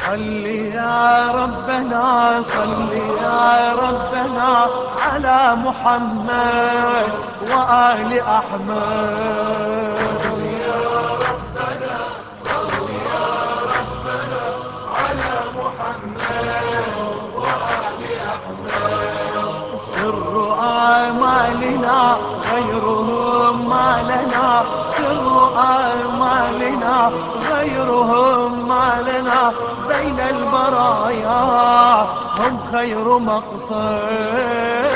صل يا ربنا صل يا ربنا على محمد وآل أحمد. صل يا ربنا صل يا ربنا على محمد وآل أحمد. سر آمالنا غيرهم ما لنا، سر آمالنا غيرهم ما لنا، بين البرايا هم خير مقصد.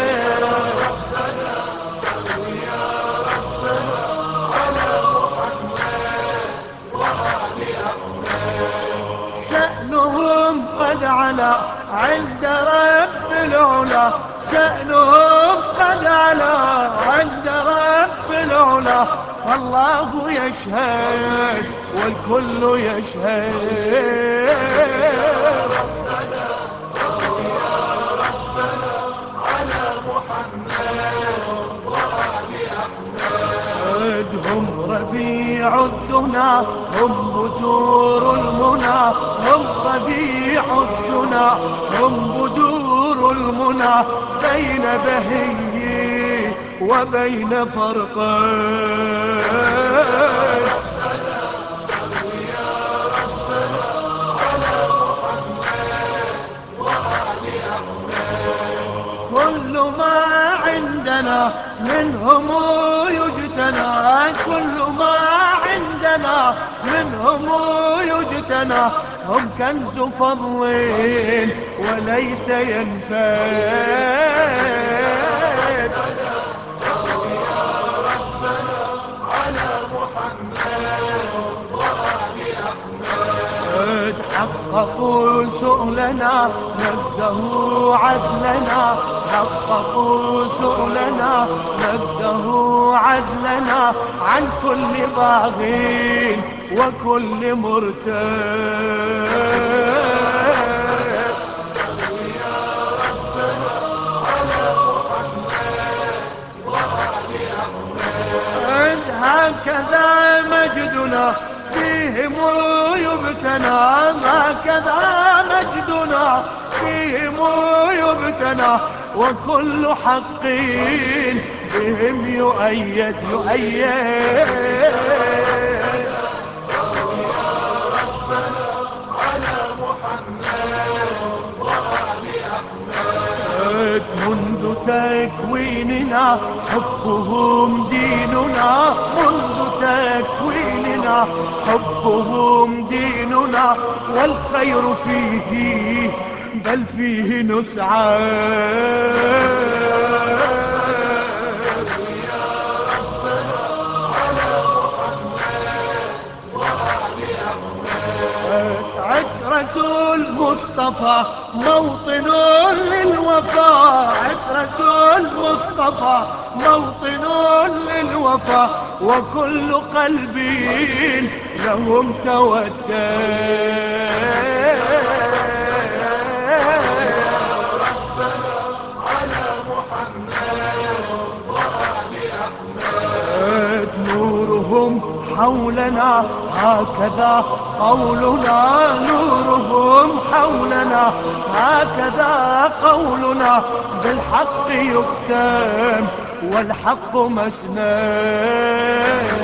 شأنهم قد علا عند رب العلا، شأنهم قد علا عند رب العلا، فالله يشهد والكل يشهد. هم ربيع الدنا هم بدور المنى، هم ربيع الدنا هم بدور المنى، بين بهي وبين فرقين. كل ما عندنا منهم يجتنى، كل ما عندنا منهم يجتنى، هم كنز فضل وليس ينفد. صل يا ربنا على محمد وآل أحمد. حققوا سؤلنا نزهوا عدلنا، حققوا سؤلنا نزهوا عدلنا، عن كل باغ وكل مرتد. هكذا مجدنا فيهم يبتنى، هكذا مجدنا فيهم يبتنى، وكل حق بهم يؤيد يؤيد. منذ تكويننا حبهم ديننا، منذ تكويننا حبهم ديننا، والخير فيه بل فيه نسعى. عترة المصطفى موطن للوفا، عترة المصطفى موطن للوفا، وكل قلب لهم توجه. نورهم حولنا هكذا قولنا، نورهم حولنا هكذا قولنا، بالحق يختم والحق مسند.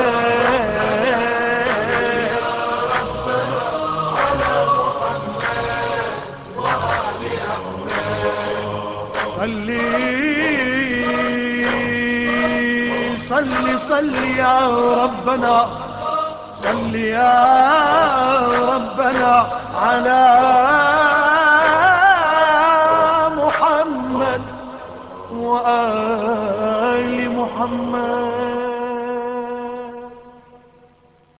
صل صل يا ربنا صل يا ربنا على محمد وآل